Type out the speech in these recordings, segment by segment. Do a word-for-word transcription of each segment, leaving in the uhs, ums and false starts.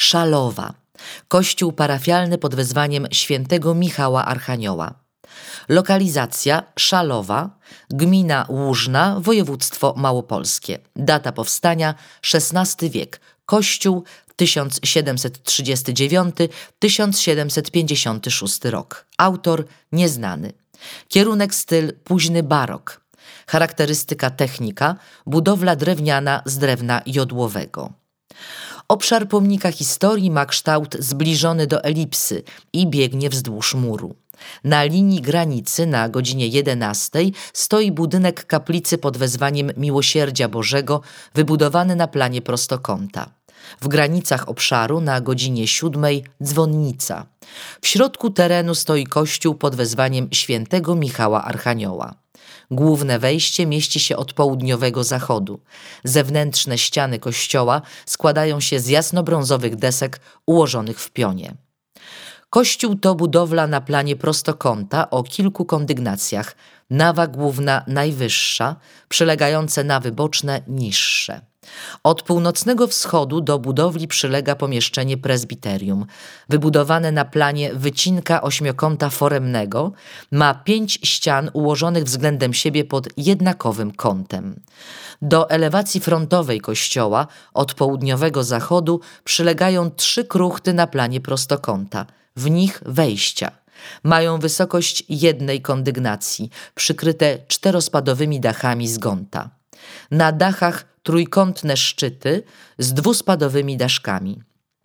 Szalowa, kościół parafialny pod wezwaniem świętego Michała Archanioła. Lokalizacja Szalowa, gmina Łużna, województwo małopolskie. Data powstania szesnasty wiek. Kościół tysiąc siedemset trzydziesty dziewiąty do tysiąc siedemset pięćdziesiąty szósty rok. Autor nieznany. Kierunek styl późny barok. Charakterystyka technika budowla drewniana z drewna jodłowego. Obszar pomnika historii ma kształt zbliżony do elipsy i biegnie wzdłuż muru. Na linii granicy na godzinie jedenastej stoi budynek kaplicy pod wezwaniem Miłosierdzia Bożego, wybudowany na planie prostokąta. W granicach obszaru na godzinie siódmej dzwonnica. W środku terenu stoi kościół pod wezwaniem świętego Michała Archanioła. Główne wejście mieści się od południowego zachodu. Zewnętrzne ściany kościoła składają się z jasnobrązowych desek ułożonych w pionie. Kościół to budowla na planie prostokąta o kilku kondygnacjach. Nawa główna najwyższa, przylegające nawy boczne niższe. Od północnego wschodu do budowli przylega pomieszczenie prezbiterium. Wybudowane na planie wycinka ośmiokąta foremnego, ma pięć ścian ułożonych względem siebie pod jednakowym kątem. Do elewacji frontowej kościoła od południowego zachodu przylegają trzy kruchty na planie prostokąta. W nich wejścia. Mają wysokość jednej kondygnacji, przykryte czterospadowymi dachami z gonta. Na dachach trójkątne szczyty z dwuspadowymi daszkami.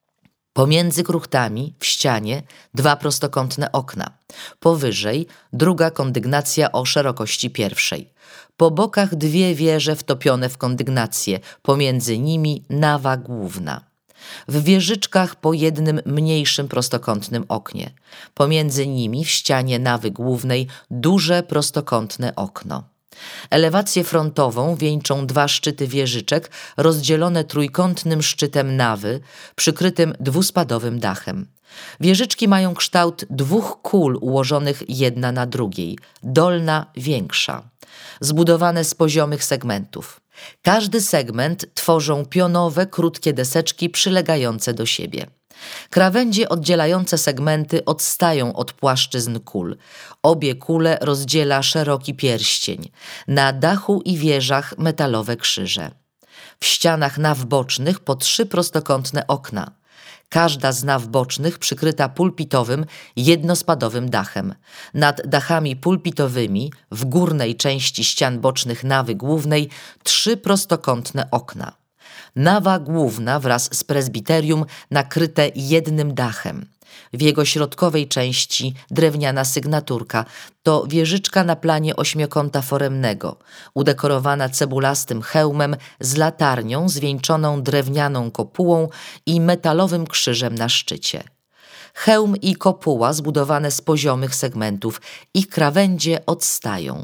Pomiędzy kruchtami w ścianie dwa prostokątne okna. Powyżej druga kondygnacja o szerokości pierwszej. Po bokach dwie wieże wtopione w kondygnację, pomiędzy nimi nawa główna. W wieżyczkach po jednym mniejszym prostokątnym oknie. Pomiędzy nimi w ścianie nawy głównej duże prostokątne okno. Elewację frontową wieńczą dwa szczyty wieżyczek rozdzielone trójkątnym szczytem nawy, przykrytym dwuspadowym dachem. Wieżyczki mają kształt dwóch kul ułożonych jedna na drugiej, dolna większa, zbudowane z poziomych segmentów. Każdy segment tworzą pionowe, krótkie deseczki przylegające do siebie. Krawędzie oddzielające segmenty odstają od płaszczyzn kul. Obie kule rozdziela szeroki pierścień. Na dachu i wieżach metalowe krzyże. W ścianach naw bocznych po trzy prostokątne okna. Każda z naw bocznych przykryta pulpitowym, jednospadowym dachem. Nad dachami pulpitowymi, w górnej części ścian bocznych nawy głównej, trzy prostokątne okna. Nawa główna wraz z prezbiterium nakryte jednym dachem. W jego środkowej części drewniana sygnaturka, to wieżyczka na planie ośmiokąta foremnego, udekorowana cebulastym hełmem z latarnią zwieńczoną drewnianą kopułą i metalowym krzyżem na szczycie. Hełm i kopuła zbudowane z poziomych segmentów, ich krawędzie odstają.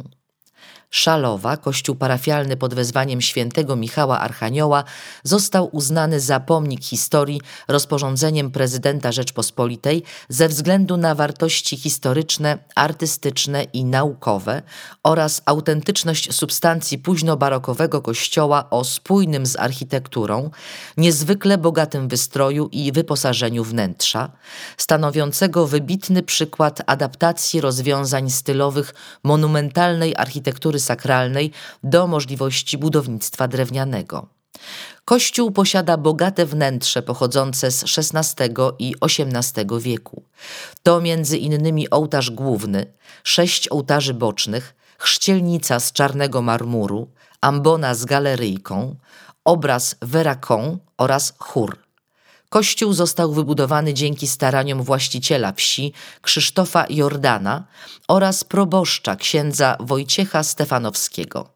Szalowa, kościół parafialny pod wezwaniem świętego Michała Archanioła, został uznany za pomnik historii rozporządzeniem prezydenta Rzeczpospolitej ze względu na wartości historyczne, artystyczne i naukowe oraz autentyczność substancji późnobarokowego kościoła o spójnym z architekturą, niezwykle bogatym wystroju i wyposażeniu wnętrza, stanowiącego wybitny przykład adaptacji rozwiązań stylowych monumentalnej architektury sakralnej do możliwości budownictwa drewnianego. Kościół posiada bogate wnętrze pochodzące z szesnastego i osiemnastego wieku. To między innymi ołtarz główny, sześć ołtarzy bocznych, chrzcielnica z czarnego marmuru, ambona z galeryjką, obraz Veracon oraz chór. Kościół został wybudowany dzięki staraniom właściciela wsi Krzysztofa Jordana oraz proboszcza księdza Wojciecha Stefanowskiego.